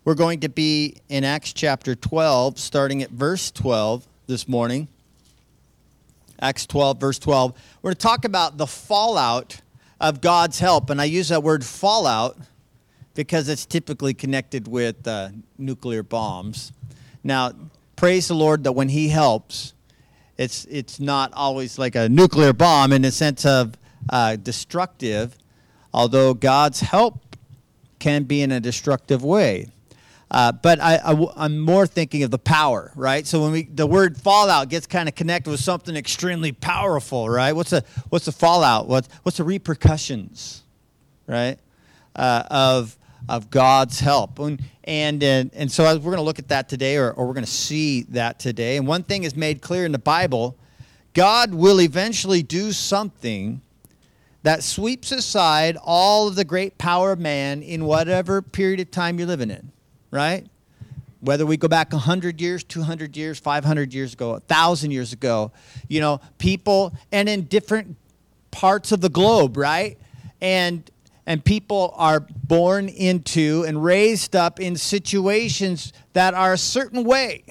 We're going to be in Acts chapter 12, starting at verse 12 this morning. Acts 12, verse 12. We're going to talk about the fallout of God's help. And I use that word fallout because it's typically connected with nuclear bombs. Now, praise the Lord that when he helps, it's not always like a nuclear bomb in the sense of destructive, although God's help can be in a destructive way. But I'm more thinking of the power, right? So when the word fallout gets kind of connected with something extremely powerful, right? What's the fallout? What's the repercussions, right? Of God's help, and so we're going to look at that today, or we're going to see that today. And one thing is made clear in the Bible: God will eventually do something that sweeps aside all of the great power of man in whatever period of time you're living in. Right? Whether we go back 100 years, 200 years, 500 years ago, 1,000 years ago, people, and in different parts of the globe, right? And people are born into and raised up in situations that are a certain way.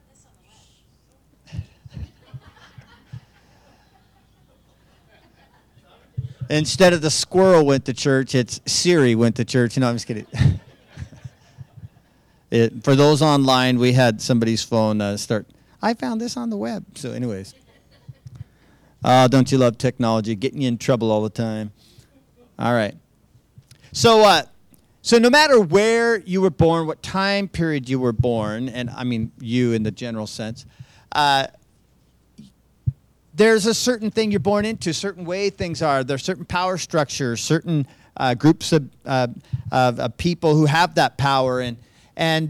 Instead of the squirrel went to church, it's Siri went to church. No, I'm just kidding. For those online, we had somebody's phone start, I found this on the web. So anyways. Don't you love technology? Getting you in trouble all the time. All right. So no matter where you were born, what time period you were born, and I mean you in the general sense, there's a certain thing you're born into, a certain way things are. There's certain power structures, certain groups of people who have that power, and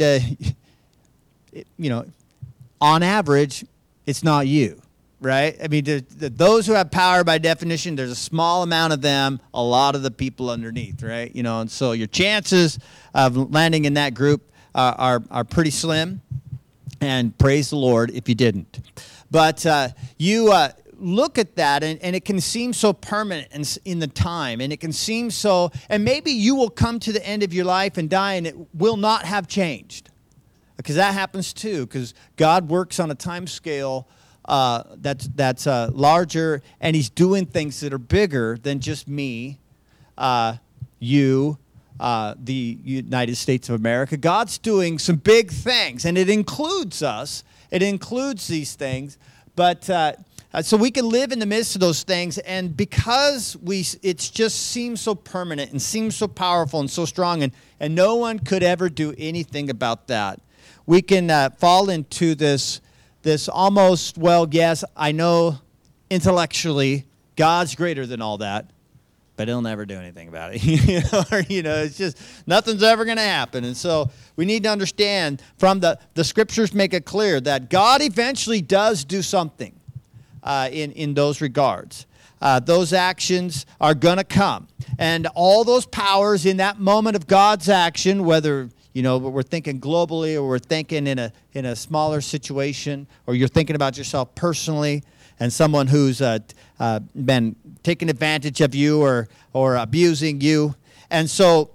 on average, it's not you, right? I mean, those who have power, by definition, there's a small amount of them, a lot of the people underneath, right? And so your chances of landing in that group are pretty slim, and praise the Lord if you didn't. But you look at that, and it can seem so permanent in the time, and it can seem so, and maybe you will come to the end of your life and die, and it will not have changed, because that happens too, because God works on a time scale that's larger, and he's doing things that are bigger than just me, you, the United States of America. God's doing some big things, and it includes us. It includes these things, but so we can live in the midst of those things, and because it just seems so permanent and seems so powerful and so strong, and no one could ever do anything about that. We can fall into this almost, well, yes, I know intellectually God's greater than all that, but he'll never do anything about it. It's just nothing's ever going to happen. And so we need to understand from the scriptures make it clear that God eventually does do something. In those regards. Those actions are going to come. And all those powers in that moment of God's action, whether we're thinking globally or we're thinking in a smaller situation, or you're thinking about yourself personally and someone who's been taking advantage of you or abusing you. And so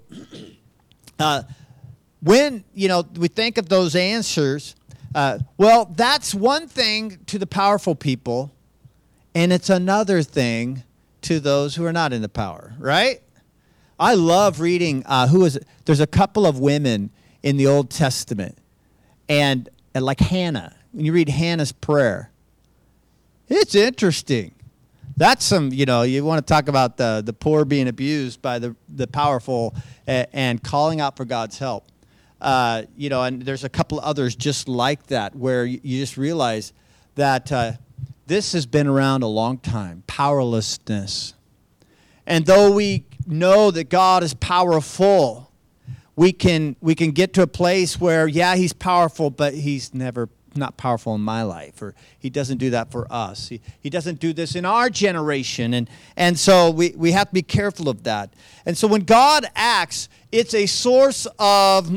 when we think of those answers, that's one thing to the powerful people, and it's another thing to those who are not in the power, right? I love reading, there's a couple of women in the Old Testament, and like Hannah, when you read Hannah's prayer, it's interesting. That's some, you want to talk about the poor being abused by the powerful and calling out for God's help. And there's a couple others just like that where you just realize that this has been around a long time, powerlessness. And though we know that God is powerful, we can get to a place where, yeah, he's powerful, but he's not powerful in my life, or he doesn't do that for us. He doesn't do this in our generation. And so we have to be careful of that. And so when God acts, it's a source of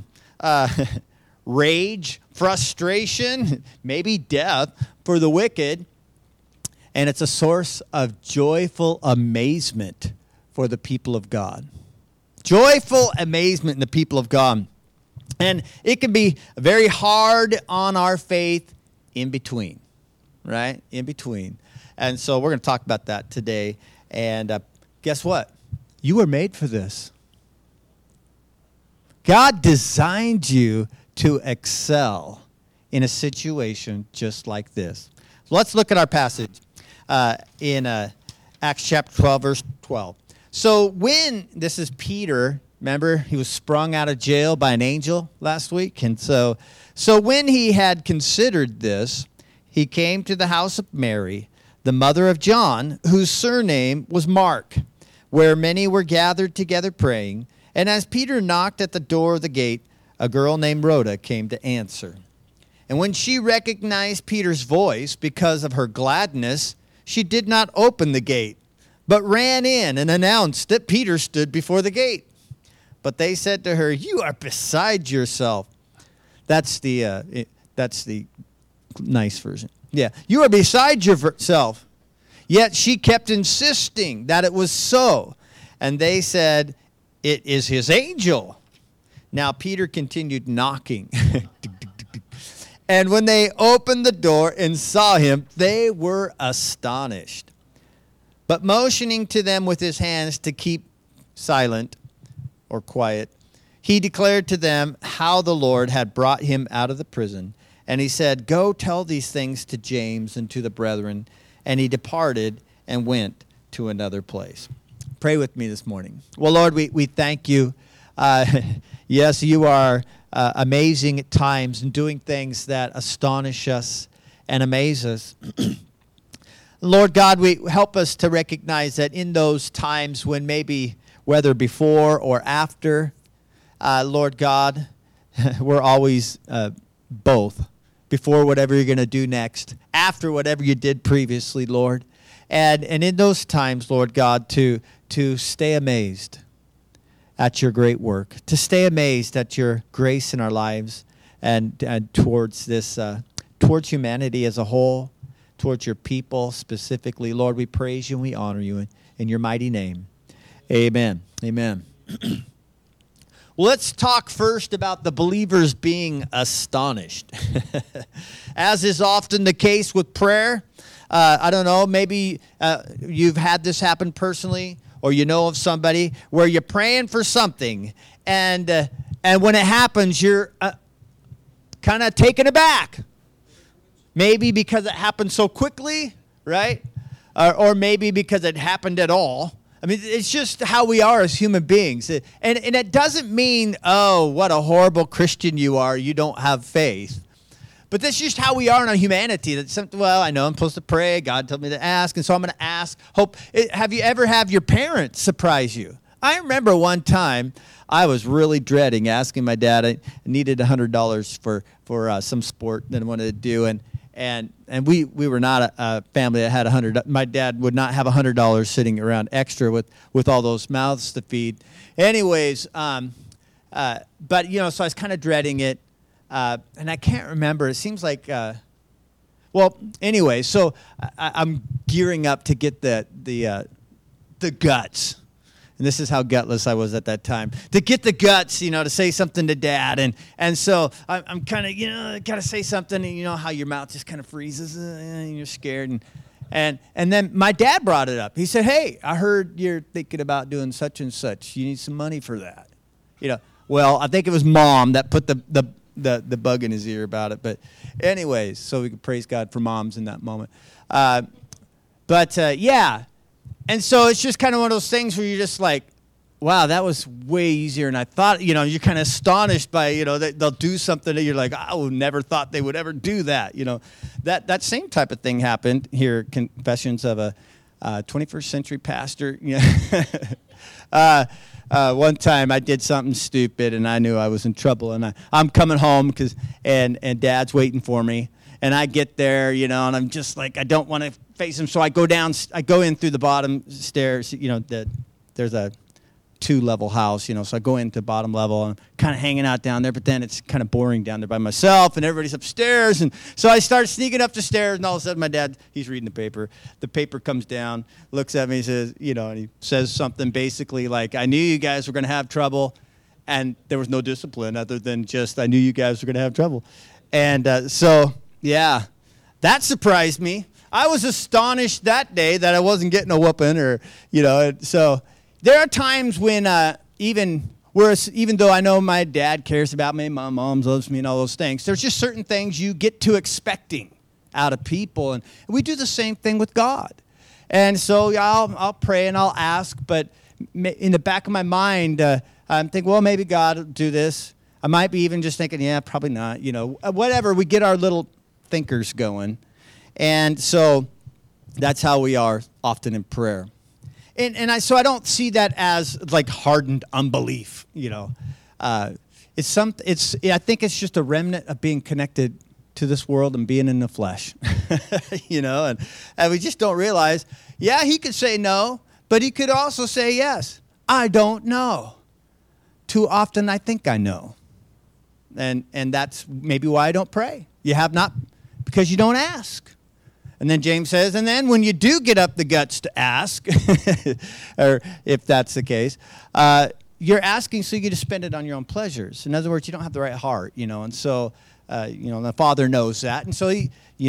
rage, frustration, maybe death for the wicked, and it's a source of joyful amazement for the people of God. Joyful amazement in the people of God. And it can be very hard on our faith in between, right? In between. And so we're going to talk about that today. And guess what? You were made for this. God designed you to excel in a situation just like this. So let's look at our passage in Acts chapter 12, verse 12. So this is Peter, remember, he was sprung out of jail by an angel last week. And so when he had considered this, he came to the house of Mary, the mother of John, whose surname was Mark, where many were gathered together praying. And as Peter knocked at the door of the gate, a girl named Rhoda came to answer. And when she recognized Peter's voice because of her gladness, she did not open the gate, but ran in and announced that Peter stood before the gate. But they said to her, "You are beside yourself." That's the nice version. Yeah, "You are beside yourself." Yet she kept insisting that it was so. And they said, "It is his angel." Now Peter continued knocking. And when they opened the door and saw him, they were astonished. But motioning to them with his hands to keep silent or quiet, he declared to them how the Lord had brought him out of the prison. And he said, "Go tell these things to James and to the brethren." And he departed and went to another place. Pray with me this morning. Well, Lord, we thank you. Yes, you are amazing at times and doing things that astonish us and amaze us. Lord God, help us to recognize that in those times when maybe, whether before or after, Lord God, we're always both. Before whatever you're going to do next, after whatever you did previously, Lord. And in those times, Lord God, to stay amazed at your great work, to stay amazed at your grace in our lives and towards this, towards humanity as a whole, towards your people specifically. Lord, we praise you and we honor you in your mighty name. Amen. Amen. Well, let's talk first about the believers being astonished. As is often the case with prayer, I don't know, maybe you've had this happen personally, or you know of somebody where you're praying for something, and when it happens, you're kind of taken aback. Maybe because it happened so quickly, right? Or maybe because it happened at all. I mean, it's just how we are as human beings. And it doesn't mean, oh, what a horrible Christian you are, you don't have faith. But that's just how we are in our humanity. Well, I know I'm supposed to pray. God told me to ask, and so I'm going to ask. Have you ever had your parents surprise you? I remember one time I was really dreading asking my dad. I needed $100 for some sport that I wanted to do, and we were not a family that had $100. My dad would not have $100 sitting around extra with all those mouths to feed. Anyways, but so I was kind of dreading it, and I can't remember. It seems like, anyway. So I'm gearing up to get the guts. And this is how gutless I was at that time. To get the guts, to say something to Dad. And so I'm kind of, got to say something. And you know how your mouth just kind of freezes and you're scared. And then my dad brought it up. He said, "Hey, I heard you're thinking about doing such and such. You need some money for that." Well, I think it was Mom that put the bug in his ear about it. But anyways, so we could praise God for moms in that moment. Yeah. And so it's just kind of one of those things where you're just like, wow, that was way easier. And I thought, you're kind of astonished by, they'll do something that you're like, I would never thought they would ever do that. That same type of thing happened here, Confessions of a 21st century pastor. One time I did something stupid and I knew I was in trouble. And I'm coming home and Dad's waiting for me. And I get there, and I'm just like, I don't want to face him. So I go in through the bottom stairs, there's a 2-level house, so I go into bottom level and kind of hanging out down there, but then it's kind of boring down there by myself and everybody's upstairs. And so I start sneaking up the stairs and all of a sudden my dad, he's reading the paper. The paper comes down, looks at me, says, and he says something basically like, "I knew you guys were going to have trouble." And there was no discipline other than just, I knew you guys were going to have trouble. And so, yeah, that surprised me. I was astonished that day that I wasn't getting a whooping or, so there are times when even though I know my dad cares about me, my mom loves me and all those things, there's just certain things you get to expecting out of people. And we do the same thing with God. And so I'll pray and I'll ask, but in the back of my mind, I'm thinking, well, maybe God will do this. I might be even just thinking, yeah, probably not, whatever. We get our little thinkers going. And so that's how we are often in prayer. So I don't see that as like hardened unbelief, I think it's just a remnant of being connected to this world and being in the flesh, and we just don't realize, yeah, he could say no, but he could also say yes. I don't know. Too often I think I know. And that's maybe why I don't pray. You have not, because you don't ask. And then James says, and then when you do get up the guts to ask, or if that's the case, you're asking so you get to spend it on your own pleasures. In other words, you don't have the right heart, and so, the Father knows that. And so, you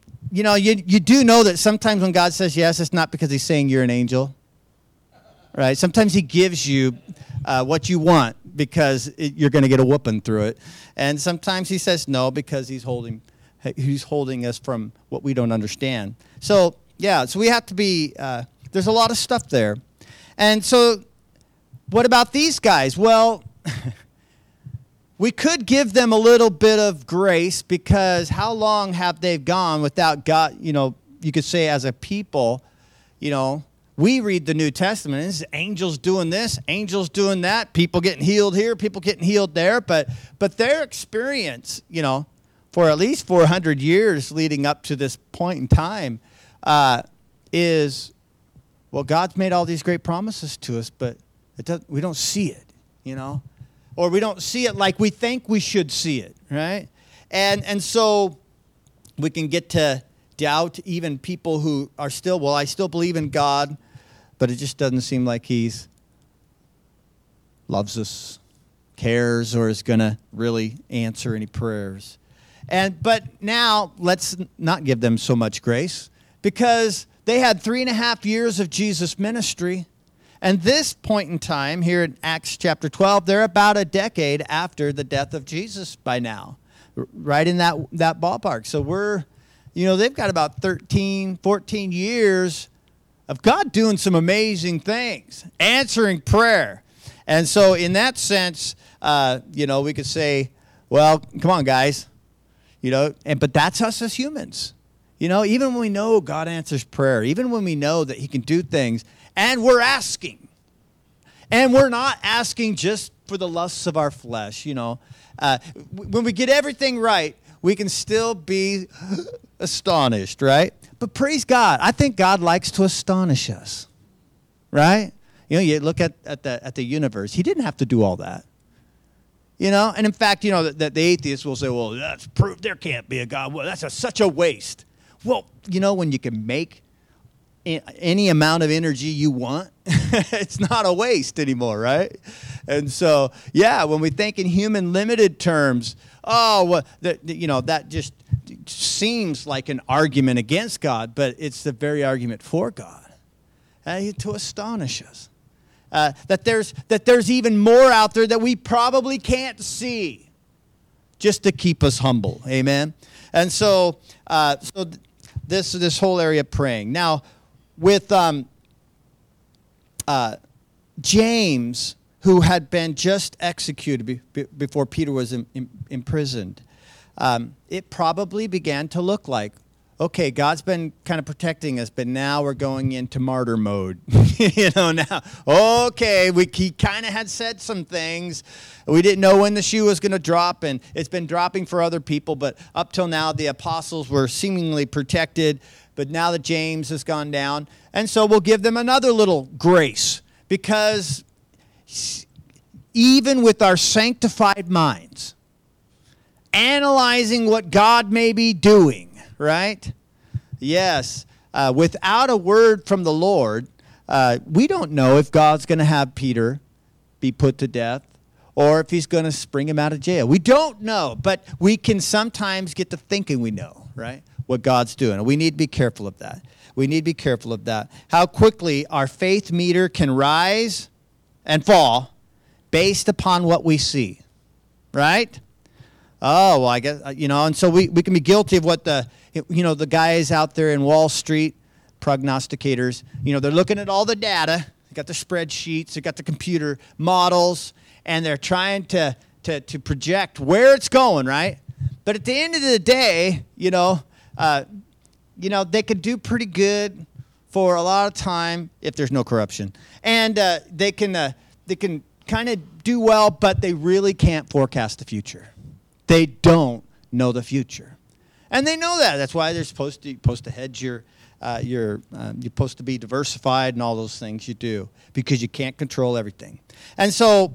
do know that sometimes when God says yes, it's not because he's saying you're an angel, right? Sometimes he gives you what you want because you're going to get a whooping through it. And sometimes he says no because he's holding us from what we don't understand. So, yeah, so we have to be, there's a lot of stuff there. And so what about these guys? Well, we could give them a little bit of grace because how long have they gone without God, you could say as a people, we read the New Testament, and it's angels doing this, angels doing that, people getting healed here, people getting healed there, but their experience, for at least 400 years leading up to this point in time, is, well, God's made all these great promises to us, but we don't see it, or we don't see it like we think we should see it, right? And so we can get to doubt even people who are still, well, I still believe in God, but it just doesn't seem like he's loves us, cares, or is going to really answer any prayers. But now let's not give them so much grace because they had 3.5 years of Jesus' ministry. And this point in time here in Acts chapter 12, they're about a decade after the death of Jesus by now, right in that ballpark. So they've got about 13, 14 years of God doing some amazing things, answering prayer. And so in that sense, we could say, well, come on, guys. But that's us as humans. Even when we know God answers prayer, even when we know that he can do things, and we're asking, and we're not asking just for the lusts of our flesh, when we get everything right, we can still be astonished, right? But praise God, I think God likes to astonish us, right? You look at the universe. He didn't have to do all that. And in fact, the atheists will say, well, that's proof there can't be a God. Well, that's such a waste. Well, when you can make any amount of energy you want, it's not a waste anymore, right? And so, yeah, when we think in human limited terms, that just seems like an argument against God, but it's the very argument for God, to astonish us. That there's even more out there that we probably can't see, just to keep us humble. Amen. And so this whole area of praying. Now, with James, who had been just executed before Peter was imprisoned, it probably began to look like, okay, God's been kind of protecting us, but now we're going into martyr mode. Now, okay, he kind of had said some things. We didn't know when the shoe was going to drop, and it's been dropping for other people, but up till now, the apostles were seemingly protected, but now that James has gone down, and so we'll give them another little grace, because even with our sanctified minds, analyzing what God may be doing, right? Yes. Without a word from the Lord, we don't know if God's going to have Peter be put to death, or if he's going to spring him out of jail. We don't know, but we can sometimes get to thinking we know, right, what God's doing. And we need to be careful of that. We need to be careful of that. How quickly our faith meter can rise and fall based upon what we see, right? Oh, well, I guess, and so we can be guilty of what the guys out there in Wall Street, prognosticators, they're looking at all the data. They got the spreadsheets, they got the computer models, and they're trying to project where it's going, right? But at the end of the day, they could do pretty good for a lot of time if there's no corruption, and they can kind of do well, but they really can't forecast the future. They don't know the future, and they know that. That's why they're supposed to hedge you're supposed to be diversified and all those things you do, because you can't control everything. And so,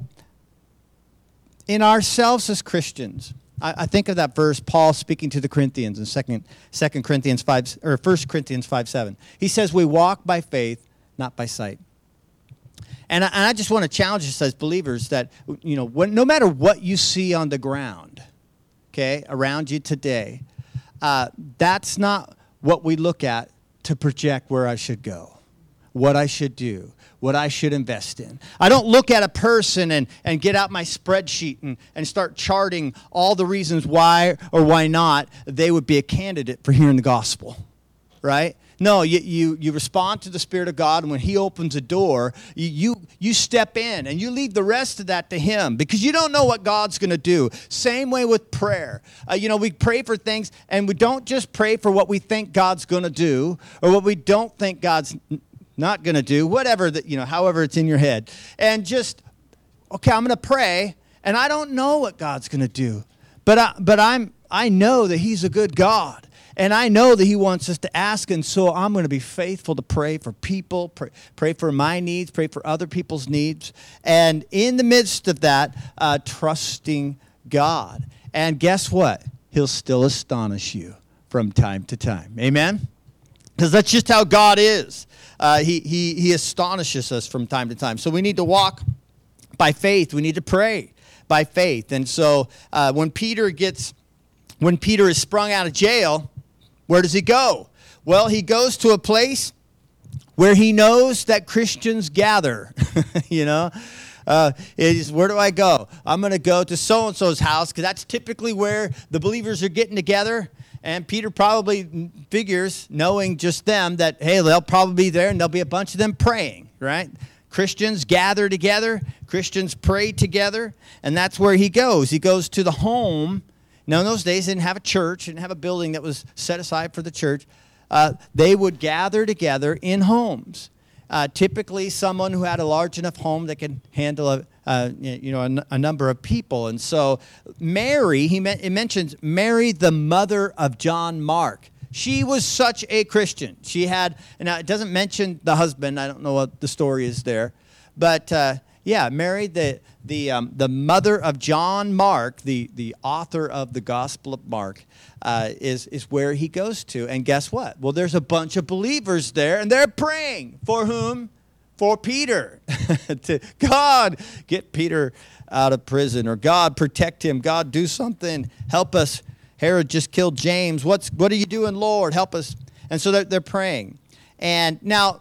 in ourselves as Christians, I think of that verse, Paul speaking to the Corinthians in 2 Corinthians 5 or 1 Corinthians 5:7. He says, "We walk by faith, not by sight." And I just want to challenge us as believers that no matter what you see on the ground, okay, around you today, that's not what we look at to project where I should go, what I should do, what I should invest in. I don't look at a person and get out my spreadsheet and start charting all the reasons why or why not they would be a candidate for hearing the gospel, right? No, you respond to the Spirit of God, and when He opens a door, you step in, and you leave the rest of that to Him, because you don't know what God's going to do. Same way with prayer. We pray for things, and we don't just pray for what we think God's going to do or what we don't think God's not going to do, whatever that, however it's in your head. And just, okay, I'm going to pray, and I don't know what God's going to do, but I know that He's a good God. And I know that He wants us to ask, and so I'm going to be faithful to pray for people, pray for my needs, pray for other people's needs, and in the midst of that, trusting God. And guess what? He'll still astonish you from time to time. Amen? Because that's just how God is. He astonishes us from time to time. So we need to walk by faith. We need to pray by faith. And so when Peter is sprung out of jail, where does he go? Well, he goes to a place where he knows that Christians gather. Where do I go? I'm going to go to so-and-so's house, because that's typically where the believers are getting together. And Peter probably figures, knowing just them, that, hey, they'll probably be there, and there'll be a bunch of them praying, right? Christians gather together. Christians pray together. And that's where he goes. He goes to the home. Now, in those days, they didn't have a church, didn't have a building that was set aside for the church. They would gather together in homes. Typically, someone who had a large enough home that could handle a number of people. And so, Mary, it mentions Mary, the mother of John Mark. She was such a Christian. She had, and it doesn't mention the husband. I don't know what the story is there, but Mary, the mother of John Mark, the author of the Gospel of Mark, is where he goes to. And guess what? Well, there's a bunch of believers there, and they're praying. For whom? For Peter. To God, get Peter out of prison, or God, protect him. God, do something. Help us. Herod just killed James. What are you doing, Lord? Help us. And so they're praying. And now,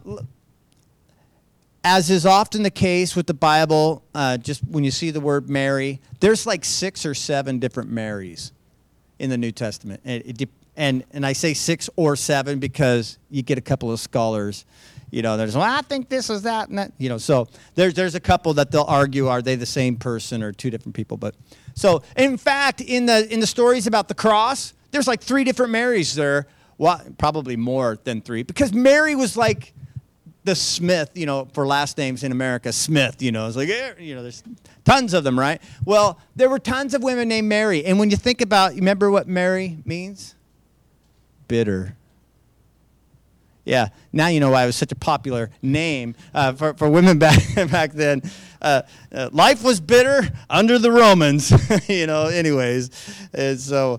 as is often the case with the Bible, just when you see the word Mary, there's like 6 or 7 different Marys in the New Testament. And I say 6 or 7 because you get a couple of scholars, there's, well, I think this is that and that, so there's a couple that they'll argue, are they the same person or 2 different people? But so, in fact, in the stories about the cross, there's like 3 different Marys there. Well, probably more than 3, because Mary was like the Smith, for last names in America, Smith, it's like, there's tons of them, right? Well, there were tons of women named Mary. And when you think about, remember what Mary means? Bitter. Yeah, now you know why it was such a popular name for women back then. Life was bitter under the Romans, anyways. And so,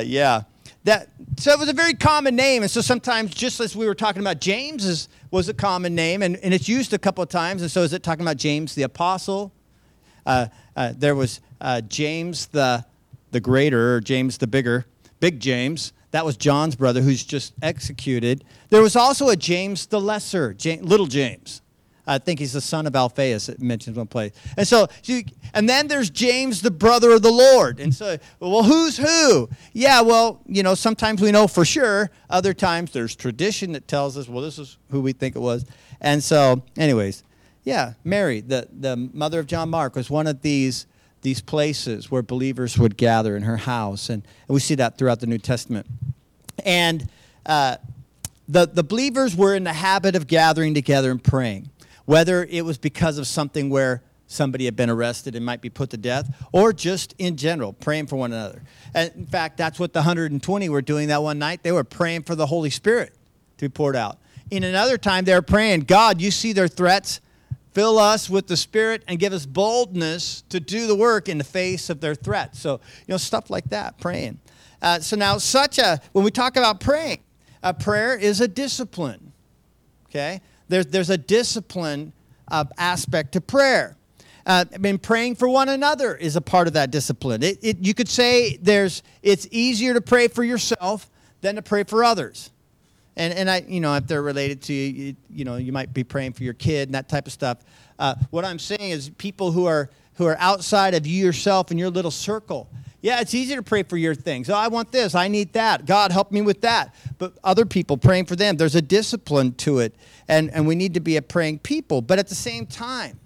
So it was a very common name, and so sometimes, just as we were talking about, James was a common name, and it's used a couple of times, and so is it talking about James the Apostle? There was James the Greater, or James the Bigger, Big James. That was John's brother, who's just executed. There was also a James the Lesser, little James. I think he's the son of Alphaeus, it mentions one place. And then there's James, the brother of the Lord. And so, well, who's who? Yeah, well, sometimes we know for sure. Other times there's tradition that tells us, well, this is who we think it was. And so, anyways, yeah, Mary, the mother of John Mark, was one of these places where believers would gather in her house. And we see that throughout the New Testament. And the believers were in the habit of gathering together and praying, whether it was because of something where somebody had been arrested and might be put to death, or just in general, praying for one another. And in fact, that's what the 120 were doing that one night. They were praying for the Holy Spirit to be poured out. In another time, they were praying, God, you see their threats. Fill us with the Spirit and give us boldness to do the work in the face of their threats. So, stuff like that, praying. So now, when we talk about praying, prayer is a discipline, okay? There's a discipline aspect to prayer. Praying for one another is a part of that discipline. You could say it's easier to pray for yourself than to pray for others. And if they're related to you, you might be praying for your kid and that type of stuff. What I'm saying is people who are outside of you yourself and your little circle. Yeah, it's easy to pray for your things. Oh, I want this. I need that. God, help me with that. But other people, praying for them, there's a discipline to it. And we need to be a praying people. But at the same time,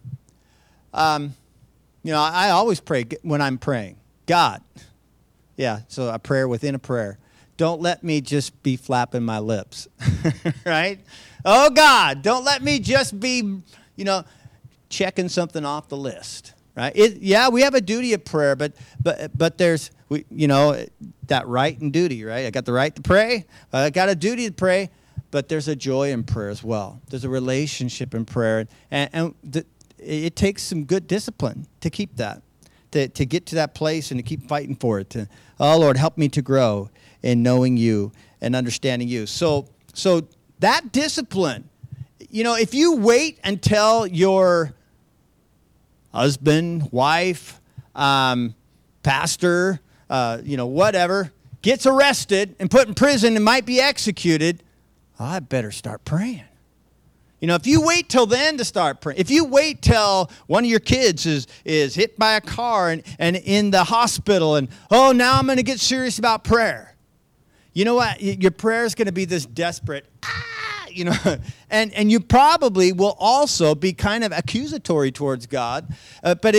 I always pray when I'm praying. God. Yeah, so a prayer within a prayer. Don't let me just be flapping my lips, right? Oh, God, don't let me just be, checking something off the list, right? We have a duty of prayer, but there's, that right and duty, right? I got the right to pray. I got a duty to pray, but there's a joy in prayer as well. There's a relationship in prayer, and it takes some good discipline to keep that, to get to that place and to keep fighting for it. Oh, Lord, help me to grow in knowing you and understanding you. So that discipline, if you wait until your husband, wife, pastor, whatever, gets arrested and put in prison and might be executed, I better start praying. If you wait till then to start praying, if you wait till one of your kids is hit by a car and in the hospital and, now I'm going to get serious about prayer. You know what? Your prayer is going to be this desperate, and you probably will also be kind of accusatory towards God. But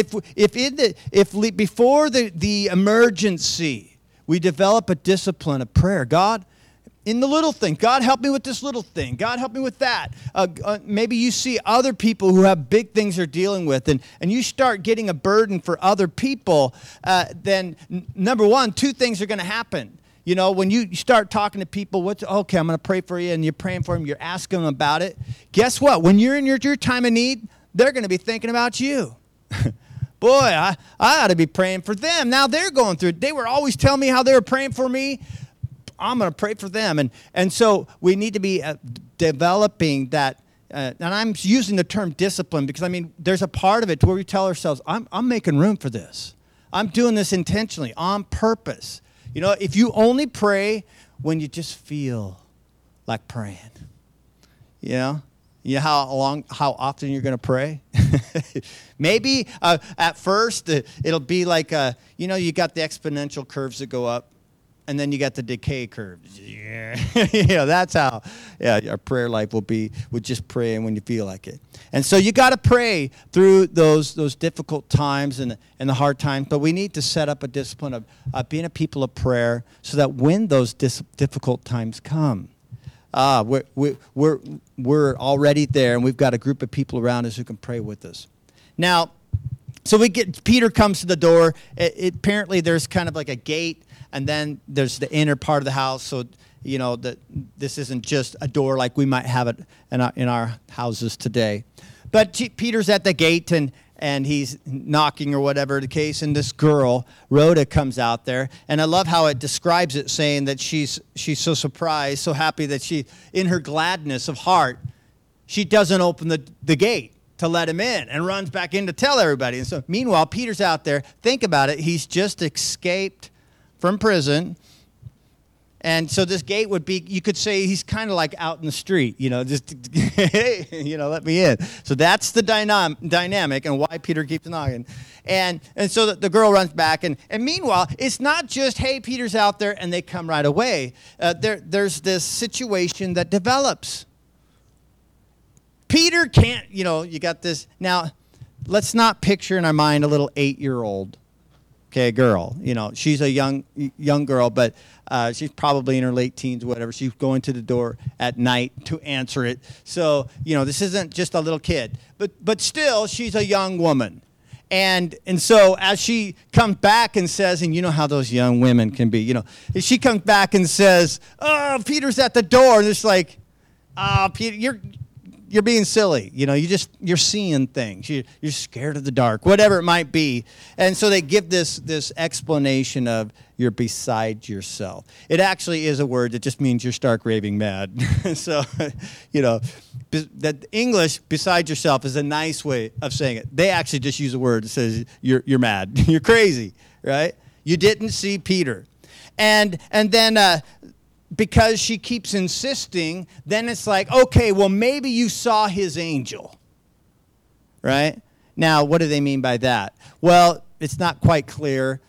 if before the emergency, we develop a discipline of prayer, God, in the little thing, God, help me with this little thing. God, help me with that. Maybe you see other people who have big things they're dealing with, and you start getting a burden for other people, then number one, two things are going to happen. When you start talking to people, okay, I'm going to pray for you, and you're praying for them, you're asking them about it. Guess what? When you're in your time of need, they're going to be thinking about you. Boy, I ought to be praying for them. Now they're going through it. They were always telling me how they were praying for me. I'm going to pray for them. And so we need to be developing that. And I'm using the term discipline because, there's a part of it where we tell ourselves, I'm making room for this. I'm doing this intentionally, on purpose. If you only pray when you just feel like praying, how often you're going to pray? Maybe at first it'll be like, you got the exponential curves that go up, and then you got the decay curves. Yeah, that's how our prayer life will be, with just praying when you feel like it. And so you got to pray through those difficult times and the hard times, but we need to set up a discipline of being a people of prayer so that when those difficult times come, we're already there, and we've got a group of people around us who can pray with us. Now, so Peter comes to the door. Apparently there's kind of like a gate, and then there's the inner part of the house. So, that this isn't just a door like we might have it in our houses today. But Peter's at the gate, and he's knocking or whatever the case, and this girl, Rhoda, comes out there. And I love how it describes it, saying that she's so surprised, so happy that in her gladness of heart, she doesn't open the gate to let him in and runs back in to tell everybody. And so meanwhile, Peter's out there. Think about it. He's just escaped from prison. And so this gate would be, you could say he's kind of like out in the street, just, hey, let me in. So that's the dynamic and why Peter keeps knocking. And so the girl runs back. And meanwhile, it's not just, hey, Peter's out there and they come right away. There's this situation that develops. Peter can't, you got this. Now, let's not picture in our mind a little 8-year-old. Okay, girl. She's a young girl, but she's probably in her late teens, whatever. She's going to the door at night to answer it. So, this isn't just a little kid, but still, she's a young woman. And so as she comes back and says, and you know how those young women can be, she comes back and says, "Oh, Peter's at the door," and it's like, Peter, you're being silly. You're seeing things. You're scared of the dark, whatever it might be. And so they give this explanation of you're beside yourself. It actually is a word that just means you're stark raving mad. So, that English, beside yourself, is a nice way of saying it. They actually just use a word that says you're mad. You're crazy, right? You didn't see Peter. And then because she keeps insisting, then it's like, okay, well, maybe you saw his angel, right? Now, what do they mean by that? Well, it's not quite clear.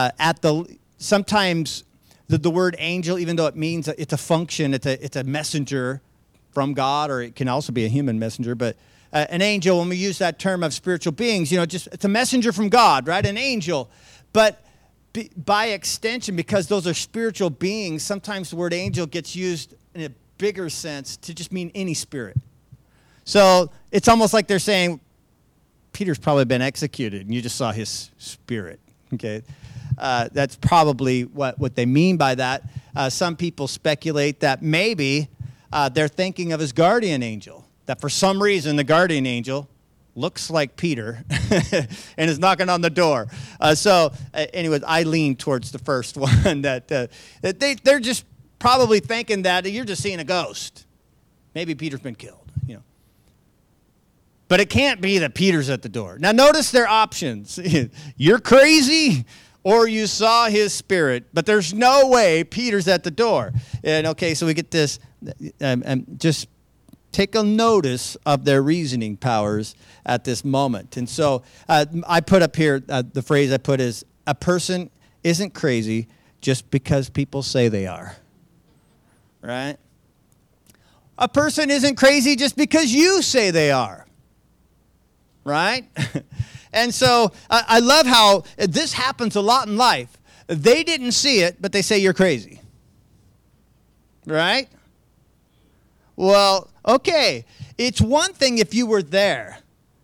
Sometimes the word angel, even though it means it's a function, it's a messenger from God, or it can also be a human messenger, but an angel, when we use that term of spiritual beings, it's a messenger from God, right? An angel. But by extension, because those are spiritual beings, sometimes the word angel gets used in a bigger sense to just mean any spirit. So it's almost like they're saying, Peter's probably been executed, and you just saw his spirit, okay? That's probably what they mean by that. Some people speculate that maybe they're thinking of his guardian angel, that for some reason the guardian angel looks like Peter and is knocking on the door. Anyways, I lean towards the first one, that they're just probably thinking that you're just seeing a ghost. Maybe Peter's been killed, But it can't be that Peter's at the door. Now, notice their options. You're crazy, or you saw his spirit, but there's no way Peter's at the door. And okay, so we get this, just take a notice of their reasoning powers at this moment. And so I put up here, the phrase I put is, a person isn't crazy just because people say they are, right? A person isn't crazy just because you say they are, right? And so I love how this happens a lot in life. They didn't see it, but they say you're crazy, right? Well, okay, it's one thing if you were there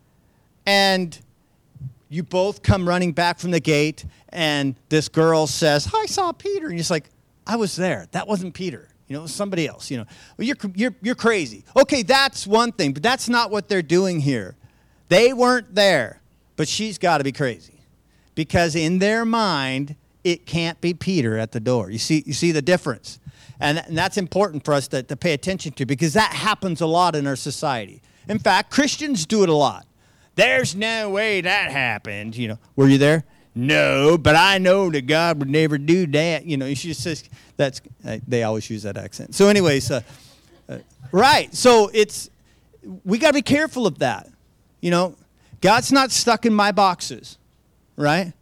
and you both come running back from the gate and this girl says, I saw Peter. And you're just like, I was there. That wasn't Peter. It was somebody else. Well, you're crazy. Okay, that's one thing, but that's not what they're doing here. They weren't there, but she's got to be crazy because in their mind, it can't be Peter at the door. You see the difference? And that's important for us to pay attention to because that happens a lot in our society. In fact, Christians do it a lot. There's no way that happened. Were you there? No, but I know that God would never do that. She says they always use that accent. So anyways, right. So we got to be careful of that. God's not stuck in my boxes, right?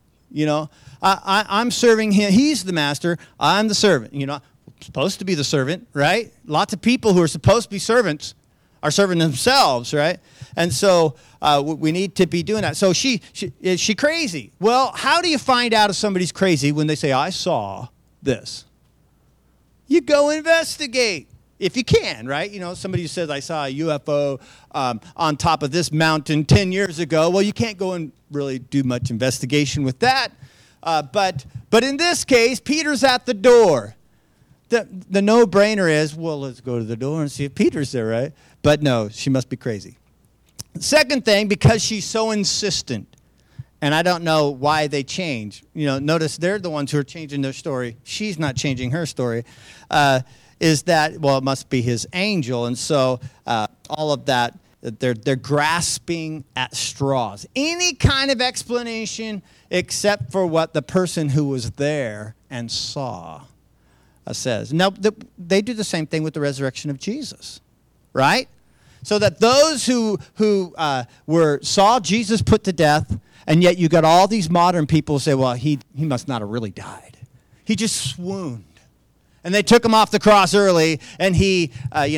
I'm serving him. He's the master. I'm the servant. Supposed to be the servant, right? Lots of people who are supposed to be servants are serving themselves, right? And so we need to be doing that. So is she crazy? Well, how do you find out if somebody's crazy when they say, I saw this? You go investigate. If you can, right? Somebody who says, I saw a UFO on top of this mountain 10 years ago. Well, you can't go and really do much investigation with that. But in this case, Peter's at the door. The no-brainer is, well, let's go to the door and see if Peter's there, right? But no, she must be crazy. Second thing, because she's so insistent, and I don't know why they change. Notice they're the ones who are changing their story. She's not changing her story. Is that, well, it must be his angel. And so all of that they're grasping at straws. Any kind of explanation except for what the person who was there and saw says. Now, they do the same thing with the resurrection of Jesus, right? So that those who saw Jesus put to death, and yet you got all these modern people say, well, he must not have really died. He just swooned. And they took him off the cross early, and he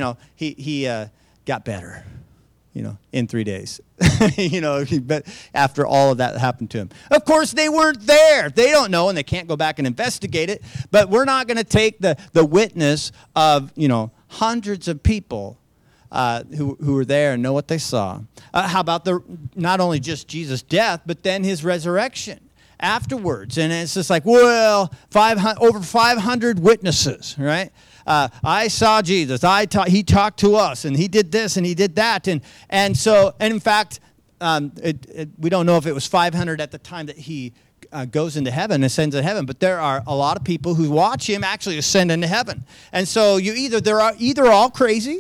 got better, in 3 days. But after all of that happened to him. Of course, they weren't there. They don't know, and they can't go back and investigate it. But we're not going to take the witness of, hundreds of people who were there and know what they saw. How about not only just Jesus' death, but then his resurrection afterwards? And it's just like, well, over 500 witnesses, right? I saw Jesus. He talked to us, and he did this, and he did that, and in fact, we don't know if it was 500 at the time that he goes into heaven, ascends into heaven, but there are a lot of people who watch him actually ascend into heaven, and so they're either all crazy,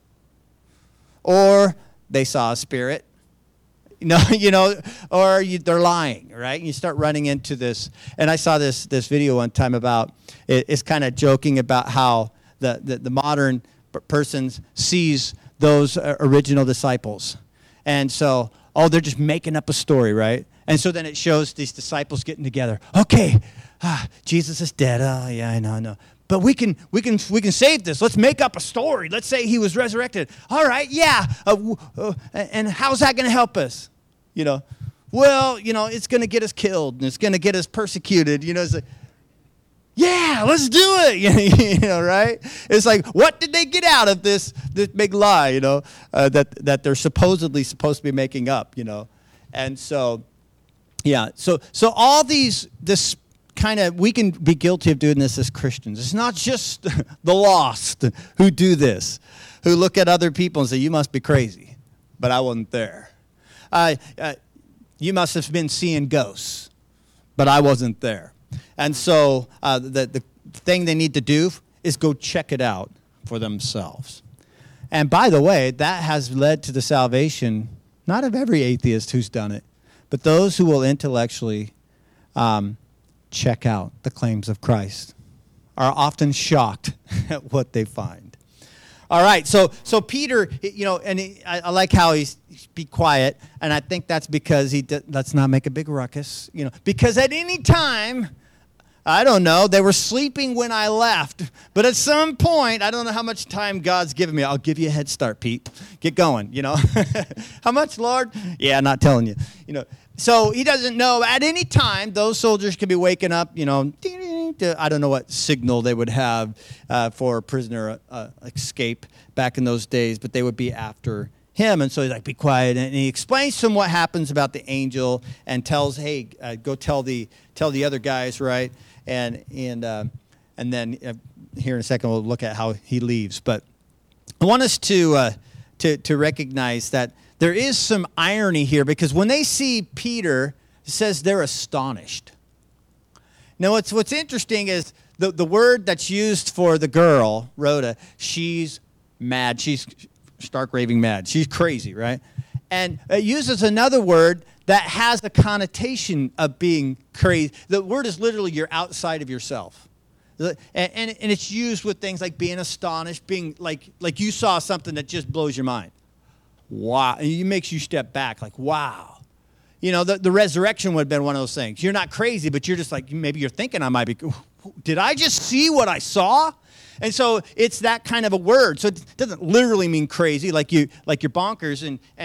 or they saw a spirit, or they're lying, right? And you start running into this. And I saw this video one time about, it's kind of joking about how the modern person sees those original disciples. And so, they're just making up a story, right? And so then it shows these disciples getting together. Okay, Jesus is dead. Oh, yeah, I know. But we can save this. Let's make up a story. Let's say he was resurrected. All right, yeah. And how's that going to help us? Well, it's going to get us killed, and it's going to get us persecuted. It's like, yeah, let's do it. Right? It's like, what did they get out of this big lie? That they're supposed to be making up. And so, yeah. So all this kind of, we can be guilty of doing this as Christians. It's not just the lost who do this, who look at other people and say, you must be crazy, but I wasn't there. You must have been seeing ghosts, but I wasn't there. And so the thing they need to do is go check it out for themselves. And by the way, that has led to the salvation, not of every atheist who's done it, but those who will intellectually check out the claims of Christ are often shocked at what they find. All right, so Peter, I like how he's be quiet, and I think that's because let's not make a big ruckus, because at any time, I don't know, they were sleeping when I left, but at some point, I don't know how much time God's given me. I'll give you a head start, Pete. Get going, How much, Lord? Yeah, not telling you, So he doesn't know. At any time, those soldiers could be waking up, I don't know what signal they would have for prisoner escape back in those days, but they would be after him. And so he's like, be quiet. And he explains to him what happens about the angel and tells, hey, go tell the other guys, right? And then here in a second, we'll look at how he leaves. But I want us to recognize that there is some irony here, because when they see Peter, it says they're astonished. Now, what's interesting is the word that's used for the girl, Rhoda, she's mad. She's stark raving mad. She's crazy, right? And it uses another word that has a connotation of being crazy. The word is literally you're outside of yourself. And it's used with things like being astonished, being like you saw something that just blows your mind. Wow. It makes you step back like, wow. The resurrection would have been one of those things. You're not crazy, but you're just like, maybe you're thinking I might be, did I just see what I saw? And so it's that kind of a word. So it doesn't literally mean crazy, like you're bonkers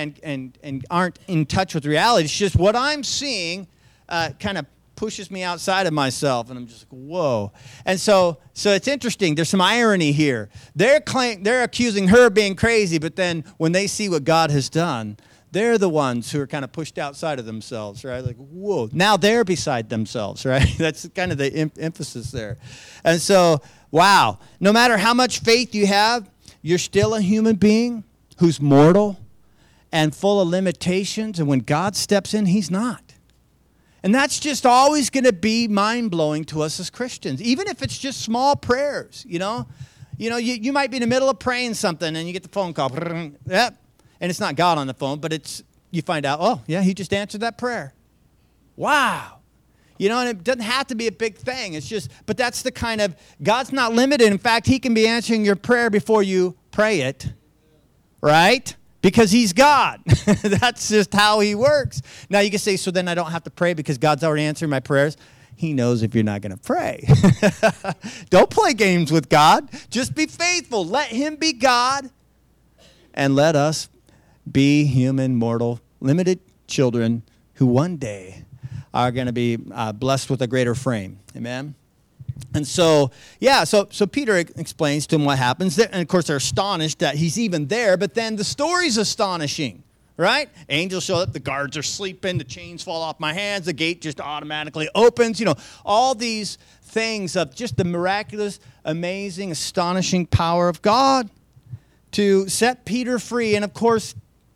and aren't in touch with reality. It's just what I'm seeing kind of pushes me outside of myself, and I'm just like, whoa. And so it's interesting. There's some irony here. They're accusing her of being crazy, but then when they see what God has done, they're the ones who are kind of pushed outside of themselves, right? Like, whoa, now they're beside themselves, right? That's kind of the emphasis there. And so, wow, no matter how much faith you have, you're still a human being who's mortal and full of limitations, and when God steps in, he's not. And that's just always going to be mind-blowing to us as Christians, even if it's just small prayers, you might be in the middle of praying something, and you get the phone call, yep. and it's not God on the phone, but you find out, oh, yeah, he just answered that prayer. Wow. You know, and it doesn't have to be a big thing. It's just, but that's the kind of, God's not limited. In fact, he can be answering your prayer before you pray it, right? Because he's God. That's just how he works. Now you can say, so then I don't have to pray because God's already answering my prayers. He knows if you're not going to pray. Don't play games with God. Just be faithful. Let him be God. And let us be human, mortal, limited children who one day are going to be blessed with a greater frame. Amen? And so, so Peter explains to him what happens. And, of course, they're astonished that he's even there. But then the story's astonishing, right? Angels show up. The guards are sleeping. The chains fall off my hands. The gate just automatically opens. You know, all these things of just the miraculous, amazing, astonishing power of God to set Peter free. And, of course,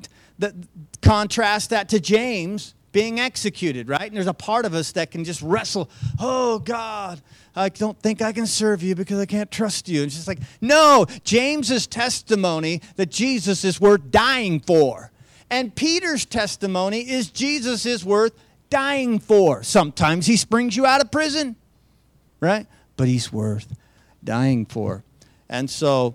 contrast that to James being executed, right? And there's a part of us that can just wrestle. Oh, God, I don't think I can serve you because I can't trust you. It's just like, no, James's testimony that Jesus is worth dying for. And Peter's testimony is Jesus is worth dying for. Sometimes he springs you out of prison, right? But he's worth dying for. And so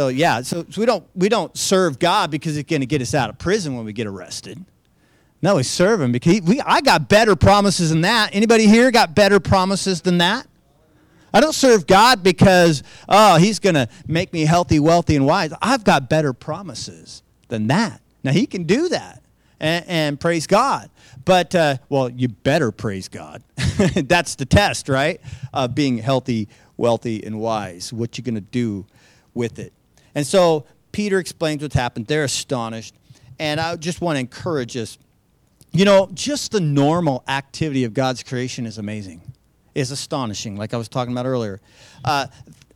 we don't serve God because it's going to get us out of prison when we get arrested. No, we serve him because I got better promises than that. Anybody here got better promises than that? I don't serve God because, he's going to make me healthy, wealthy, and wise. I've got better promises than that. Now, he can do that, and praise God. But, you better praise God. That's the test, right? Being healthy, wealthy, and wise. What you going to do with it? And so Peter explains what's happened. They're astonished. And I just want to encourage us. You know, just the normal activity of God's creation is amazing. It's astonishing, like I was talking about earlier. But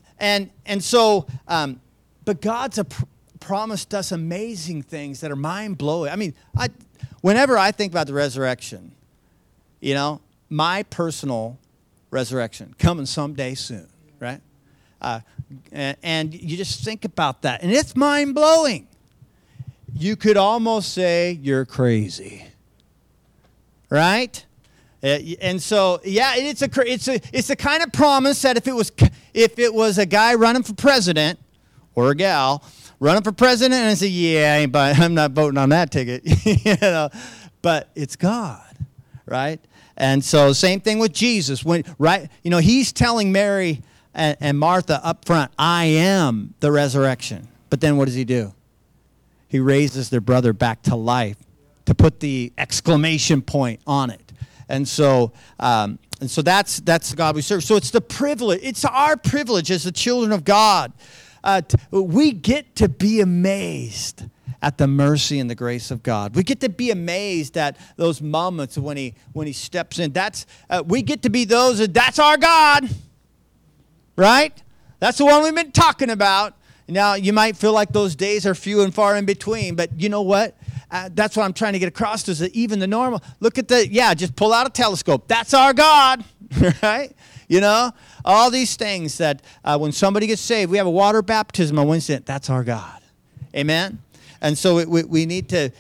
God's promised us amazing things that are mind-blowing. I mean, whenever I think about the resurrection, you know, my personal resurrection coming someday soon, right? And you just think about that, and it's mind-blowing. You could almost say you're crazy. Right? And so, it's a kind of promise that if it was a guy running for president or a gal running for president and I say, I'm not voting on that ticket, you know, but it's God, right? And so same thing with Jesus. He's telling Mary and Martha up front, I am the resurrection. But then what does he do? He raises their brother back to life, to put the exclamation point on it. And so that's the God we serve. So it's the privilege. It's our privilege as the children of God. We get to be amazed at the mercy and the grace of God. We get to be amazed at those moments when he steps in. We get to be those, that's our God, right? That's the one we've been talking about. Now, you might feel like those days are few and far in between, but you know what? That's what I'm trying to get across is that even the normal, just pull out a telescope. That's our God, right? You know, all these things that when somebody gets saved, we have a water baptism on Wednesday. That's our God. Amen? And so we need to,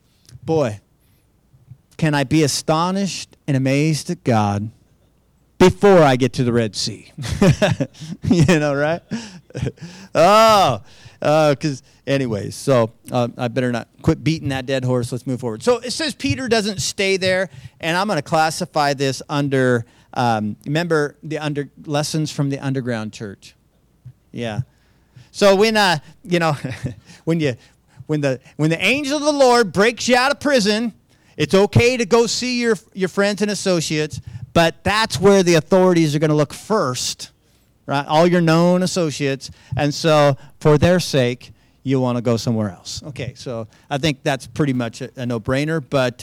can I be astonished and amazed at God before I get to the Red Sea? You know, right? Anyways, so I better not quit beating that dead horse. Let's move forward. So it says Peter doesn't stay there, and I'm going to classify this under, remember the lessons from the underground church. Yeah. So when when the angel of the Lord breaks you out of prison, it's okay to go see your friends and associates, but that's where the authorities are going to look first. Right, all your known associates, and so for their sake, you want to go somewhere else. Okay, so I think that's pretty much a no-brainer. But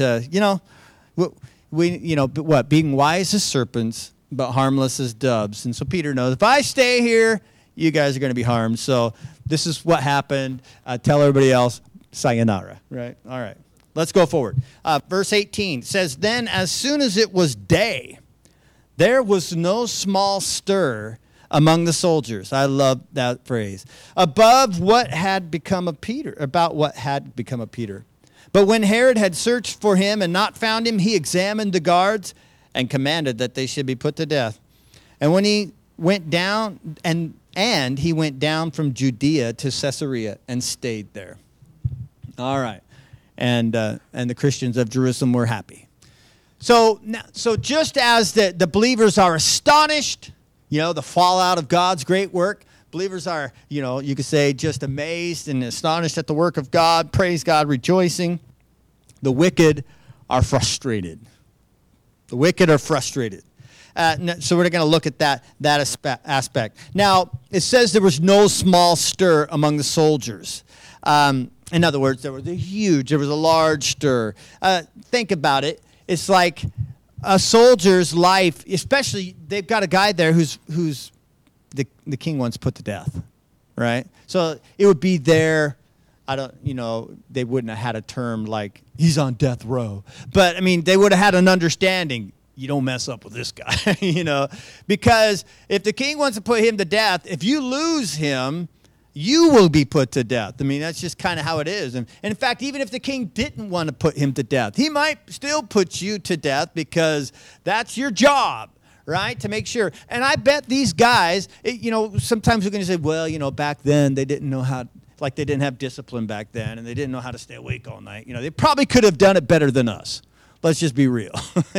being wise as serpents, but harmless as doves. And so Peter knows if I stay here, you guys are going to be harmed. So this is what happened. Tell everybody else, sayonara. Right. All right. Let's go forward. Verse 18 says, "Then as soon as it was day, there was no small stir among the soldiers. I love that phrase. Above what had become of Peter, about what had become of Peter. But when Herod had searched for him and not found him, he examined the guards and commanded that they should be put to death. And when he went down, and he went down from Judea to Caesarea and stayed there. All right. And the Christians of Jerusalem were happy. So just as the believers are astonished, the fallout of God's great work, believers are, you could say just amazed and astonished at the work of God, praise God, rejoicing. The wicked are frustrated. The wicked are frustrated. So we're going to look at that aspect. Now, it says there was no small stir among the soldiers. In other words, there was a large stir. Think about it. It's like a soldier's life, especially they've got a guy there who's the king wants put to death, right? So it would be there. They wouldn't have had a term like he's on death row. But, they would have had an understanding. You don't mess up with this guy, because if the king wants to put him to death, if you lose him, you will be put to death. That's just kind of how it is. And in fact, even if the king didn't want to put him to death, he might still put you to death because that's your job, right? To make sure. And I bet these guys, sometimes we're going to say, well, back then they didn't know how, like they didn't have discipline back then and they didn't know how to stay awake all night. They probably could have done it better than us. Let's just be real,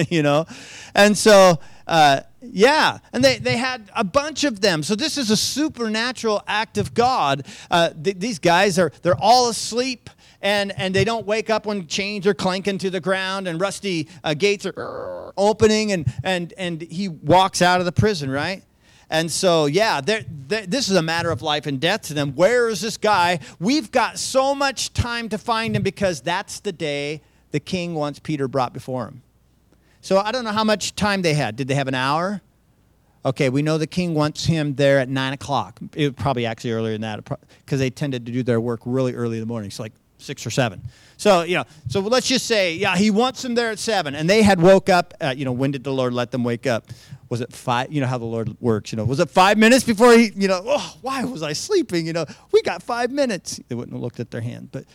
And so, and they had a bunch of them. So this is a supernatural act of God. These guys they're all asleep, and they don't wake up when chains are clanking to the ground and rusty gates are opening, and he walks out of the prison, right? And so, this is a matter of life and death to them. Where is this guy? We've got so much time to find him because that's the day the king wants Peter brought before him. So I don't know how much time they had. Did they have an hour? Okay, we know the king wants him there at 9 o'clock. It was probably actually earlier than that because they tended to do their work really early in the morning, so like 6 or 7. So, so let's just say, he wants them there at 7. And they had woke up, when did the Lord let them wake up? Was it 5? You know how the Lord works, Was it 5 minutes before he, why was I sleeping? We got 5 minutes. They wouldn't have looked at their hand. But,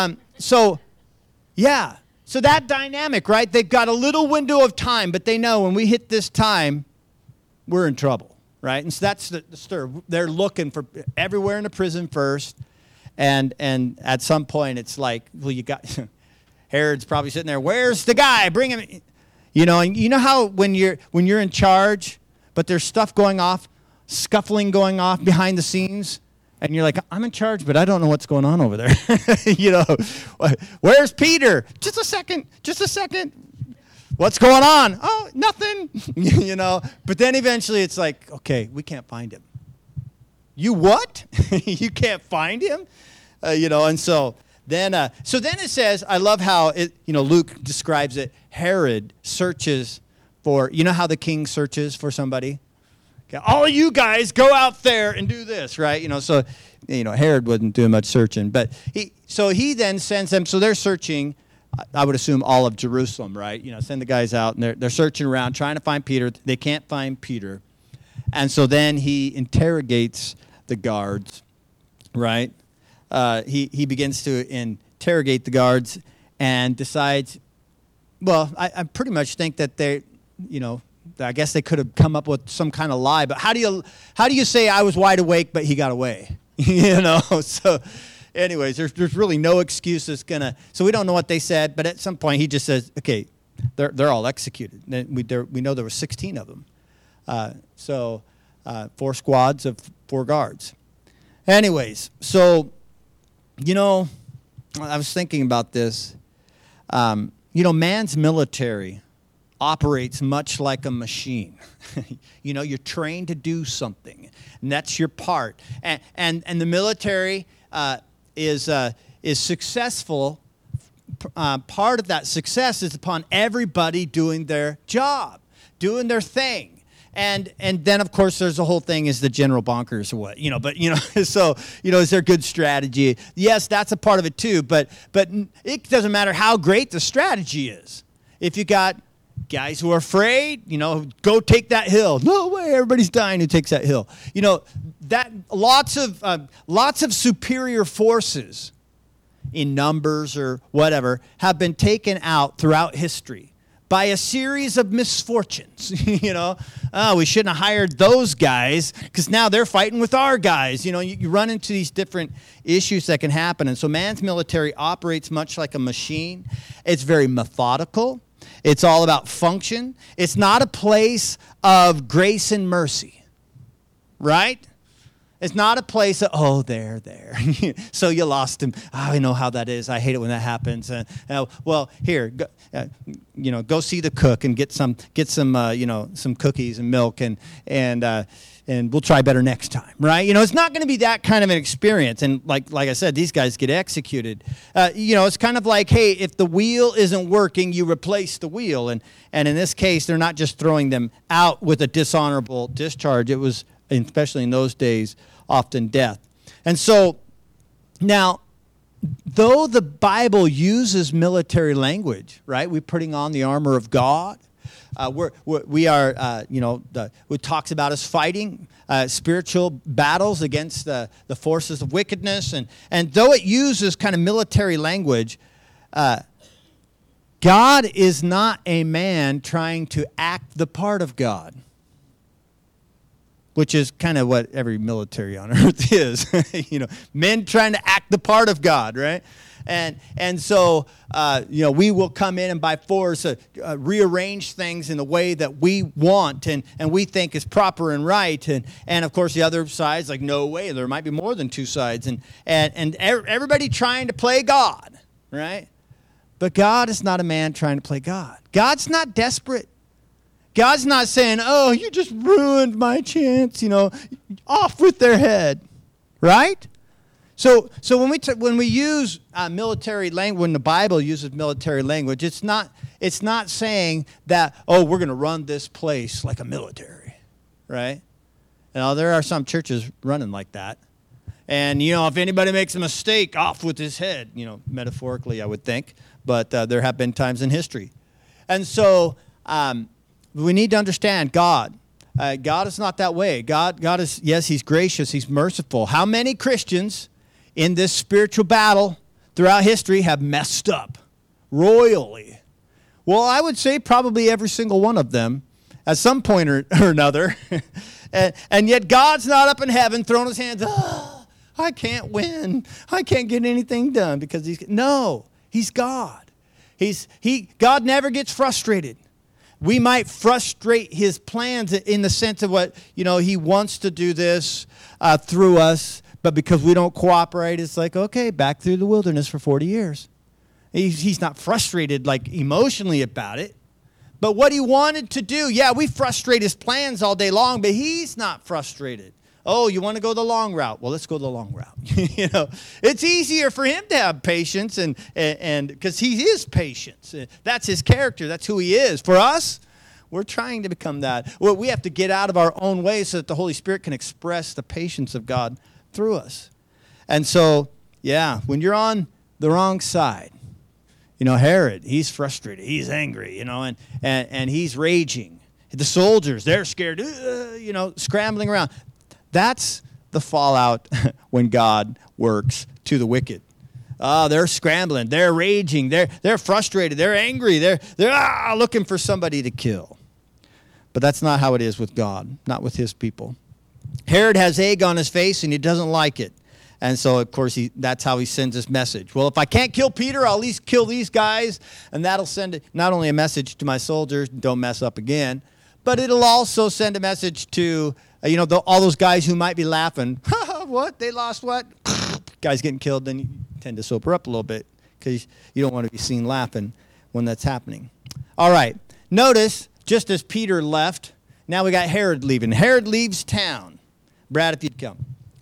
so that dynamic, right? They've got a little window of time, but they know when we hit this time, we're in trouble, right? And so that's the stir. They're looking for everywhere in the prison first, and at some point it's like, well, you got Herod's probably sitting there. Where's the guy? Bring him. And you know how when you're in charge, but there's stuff going off, scuffling going off behind the scenes. And you're like, I'm in charge, but I don't know what's going on over there. Where's Peter? Just a second. What's going on? Oh, nothing. But then eventually it's like, okay, we can't find him. You what? You can't find him? And so then it says, I love how Luke describes it. Herod searches for, how the king searches for somebody? Okay, all of you guys go out there and do this, right? So Herod wasn't doing much searching, but he then sends them. So they're searching, I would assume all of Jerusalem, right? Send the guys out, and they're searching around trying to find Peter. They can't find Peter, and so then he interrogates the guards, right? He begins to interrogate the guards and decides. Well, I pretty much think that they, I guess they could have come up with some kind of lie, but how do you say I was wide awake, but he got away? So anyways, there's really no excuse that's so we don't know what they said, but at some point he just says, okay, they're all executed. We know there were 16 of them. 4 squads of 4 guards. Anyways, so, I was thinking about this. Man's military operates much like a machine. You're trained to do something, and that's your part. And the military is successful. Part of that success is upon everybody doing their job, doing their thing. And then, of course, there's the whole thing is the general bonkers or what, but, so, is there good strategy? Yes, that's a part of it too, but it doesn't matter how great the strategy is. If you got Guys who are afraid, go take that hill. No way, everybody's dying who takes that hill. That lots of superior forces in numbers or whatever have been taken out throughout history by a series of misfortunes. We shouldn't have hired those guys because now they're fighting with our guys. You run into these different issues that can happen. And so man's military operates much like a machine. It's very methodical. It's all about function. It's not a place of grace and mercy, right? It's not a place of, there. So you lost him. Oh, I know how that is. I hate it when that happens. Well, here, go see the cook and get some cookies and milk and we'll try better next time, right? It's not going to be that kind of an experience. And like I said, these guys get executed. It's kind of like, hey, if the wheel isn't working, you replace the wheel. And in this case, they're not just throwing them out with a dishonorable discharge. It was, especially in those days, often death. And so now, though the Bible uses military language, right? We're putting on the armor of God. It talks about us fighting spiritual battles against the forces of wickedness. And though it uses kind of military language, God is not a man trying to act the part of God, which is kind of what every military on earth is. Men trying to act the part of God, right? And so, we will come in and by force rearrange things in the way that we want and we think is proper and right. And of course, the other side's like, no way, there might be more than two sides. And everybody trying to play God, right? But God is not a man trying to play God. God's not desperate. God's not saying, oh, you just ruined my chance, off with their head, right? So when we use military language, when the Bible uses military language, it's not saying that, oh, we're going to run this place like a military, right? There are some churches running like that. And, if anybody makes a mistake, off with his head, metaphorically, I would think. But there have been times in history. And so we need to understand God. God is not that way. God is, yes, he's gracious, he's merciful. How many Christians in this spiritual battle throughout history have messed up royally? Well, I would say probably every single one of them at some point or another. and yet God's not up in heaven throwing his hands, I can't win. I can't get anything done because he's God. God never gets frustrated. We might frustrate his plans in the sense of what, he wants to do this through us, but because we don't cooperate, it's like, okay, back through the wilderness for 40 years. He's not frustrated like emotionally about it. But what he wanted to do, we frustrate his plans all day long, but he's not frustrated. Oh, you want to go the long route? Well, let's go the long route. It's easier for him to have patience and because he is patient. That's his character. That's who he is. For us, we're trying to become that. Well, we have to get out of our own way so that the Holy Spirit can express the patience of God through us. And so, when you're on the wrong side, Herod, he's frustrated. He's angry, and he's raging. The soldiers, they're scared, scrambling around. That's the fallout when God works to the wicked. They're scrambling. They're raging. They're frustrated. They're angry. They're looking for somebody to kill. But that's not how it is with God, not with his people. Herod has egg on his face, and he doesn't like it. And so, of course, that's how he sends this message. Well, if I can't kill Peter, I'll at least kill these guys, and that'll send not only a message to my soldiers, don't mess up again, but it'll also send a message to all those guys who might be laughing. What? They lost what? Guys getting killed, then you tend to sober up a little bit because you don't want to be seen laughing when that's happening. All right. Notice, just as Peter left, now we got Herod leaving. Herod leaves town. Brad, if you'd come.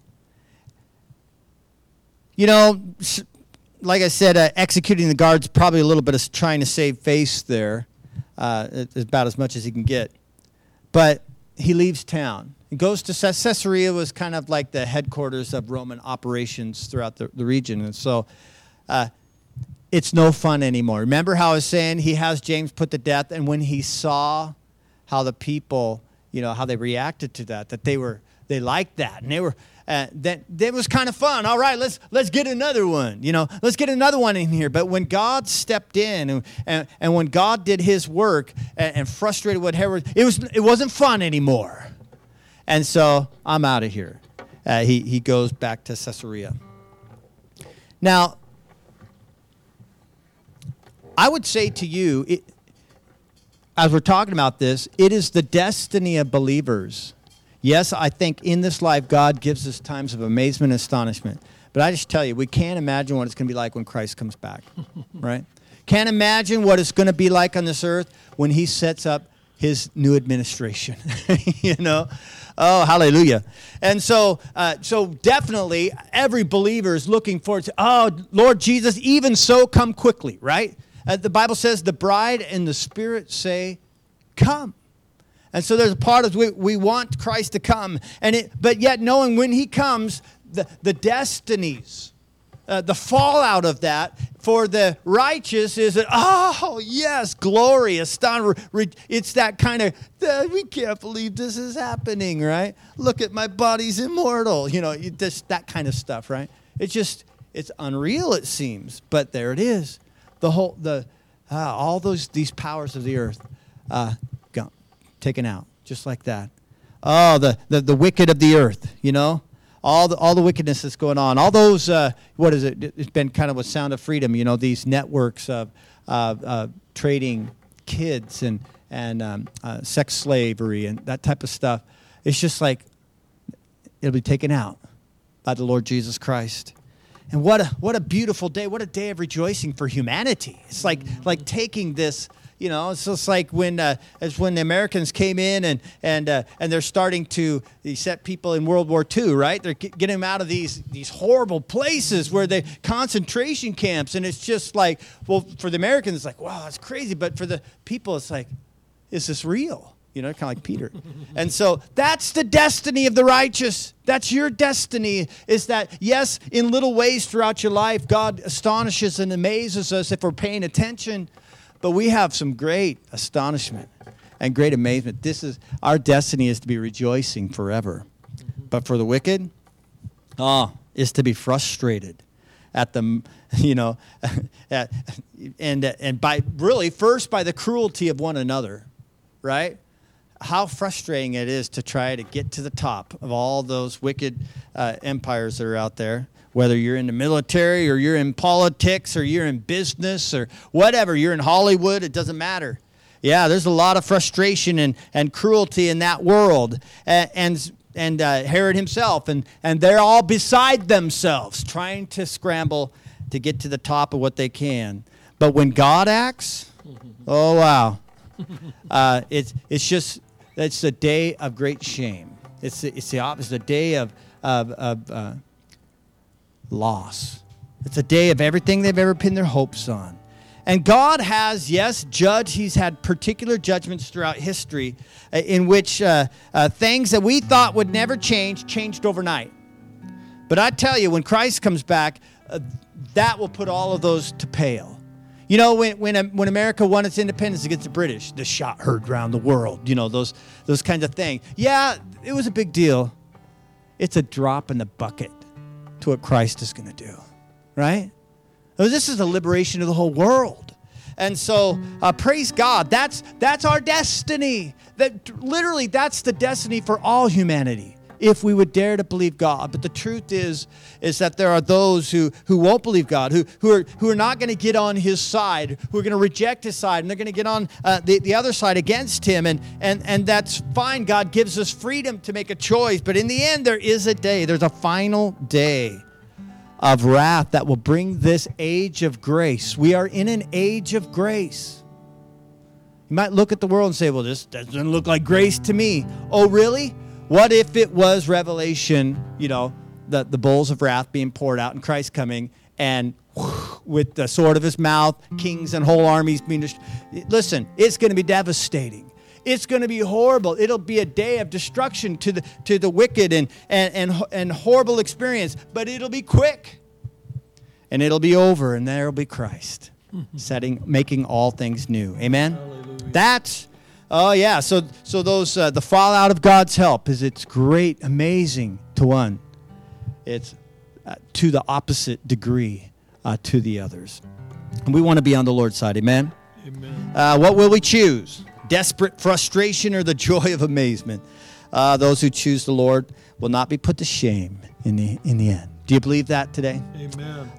Like I said, executing the guards, probably a little bit of trying to save face there. It's about as much as he can get. But he leaves town. He goes to Caesarea, was kind of like the headquarters of Roman operations throughout the region. And so it's no fun anymore. Remember how I was saying he has James put to death, and when he saw how the people, how they reacted to that they liked that, and they were that was kind of fun. All right, let's get another one. Let's get another one in here. But when God stepped in and when God did His work and frustrated what Herod, it wasn't fun anymore. And so I'm out of here. He goes back to Caesarea. Now, I would say to you, as we're talking about this, it is the destiny of believers. Yes, I think in this life, God gives us times of amazement and astonishment. But I just tell you, we can't imagine what it's going to be like when Christ comes back, right? Can't imagine what it's going to be like on this earth when He sets up His new administration, Oh, hallelujah. And so definitely every believer is looking forward to, oh, Lord Jesus, even so, come quickly, right? The Bible says the bride and the Spirit say, come. And so there's a part of we want Christ to come, but yet knowing when He comes, the destinies, the fallout of that for the righteous is that, oh, yes, glory, astounding. It's that kind of, we can't believe this is happening, right? Look at my body's immortal. Just that kind of stuff, right? It's unreal, it seems, but there it is. All these powers of the earth, gone, taken out, just like that. Oh, the wicked of the earth, all the wickedness that's going on. All those, what is it? It's been kind of a sound of freedom, these networks of trading kids and sex slavery and that type of stuff. It's just like it'll be taken out by the Lord Jesus Christ. And what a beautiful day! What a day of rejoicing for humanity. It's like taking this. It's just like when the Americans came in and they're starting to set people in World War II, right? They're getting them out of these horrible places where they concentration camps, and it's just like, well, for the Americans, it's like, wow, that's crazy, but for the people, it's like, is this real? Kind of like Peter. And so that's the destiny of the righteous. That's your destiny, is that, yes, in little ways throughout your life, God astonishes and amazes us if we're paying attention. But we have some great astonishment and great amazement. Our destiny is to be rejoicing forever. But for the wicked, is to be frustrated at them, and by really first by the cruelty of one another, right? How frustrating it is to try to get to the top of all those wicked empires that are out there, whether you're in the military or you're in politics or you're in business or whatever, you're in Hollywood, it doesn't matter. Yeah, there's a lot of frustration and cruelty in that world. And Herod himself, and they're all beside themselves trying to scramble to get to the top of what they can. But when God acts, oh, wow. It's a day of great shame. It's the opposite, a day of loss. It's a day of everything they've ever pinned their hopes on. And God has, yes, judged. He's had particular judgments throughout history in which things that we thought would never changed overnight. But I tell you, when Christ comes back, that will put all of those to pale. When America won its independence against the British, the shot heard around the world, those kinds of things. Yeah, it was a big deal. It's a drop in the bucket to what Christ is going to do, right? This is the liberation of the whole world. And so, praise God. That's our destiny. Literally, that's the destiny for all humanity, if we would dare to believe God. But the truth is that there are those who won't believe God, who are not going to get on His side, who are going to reject His side, and they're going to get on the other side against Him. And that's fine. God gives us freedom to make a choice. But in the end, there's a final day of wrath that will bring this age of grace. We are in an age of grace. You might look at the world and say, well, this doesn't look like grace to me. Oh, really? What if it was Revelation, the bowls of wrath being poured out and Christ coming and with the sword of His mouth, kings and whole armies being destroyed? Listen, it's going to be devastating. It's going to be horrible. It'll be a day of destruction to the wicked and horrible experience, but it'll be quick. and it'll be over, and there'll be Christ, making all things new. Amen. Hallelujah. That's, oh yeah. So those the fallout of God's help is it's great, amazing to one. It's to the opposite degree to the others, and we want to be on the Lord's side. Amen. Amen. What will we choose? Desperate frustration or the joy of amazement? Those who choose the Lord will not be put to shame in the end. Do you believe that today? Amen.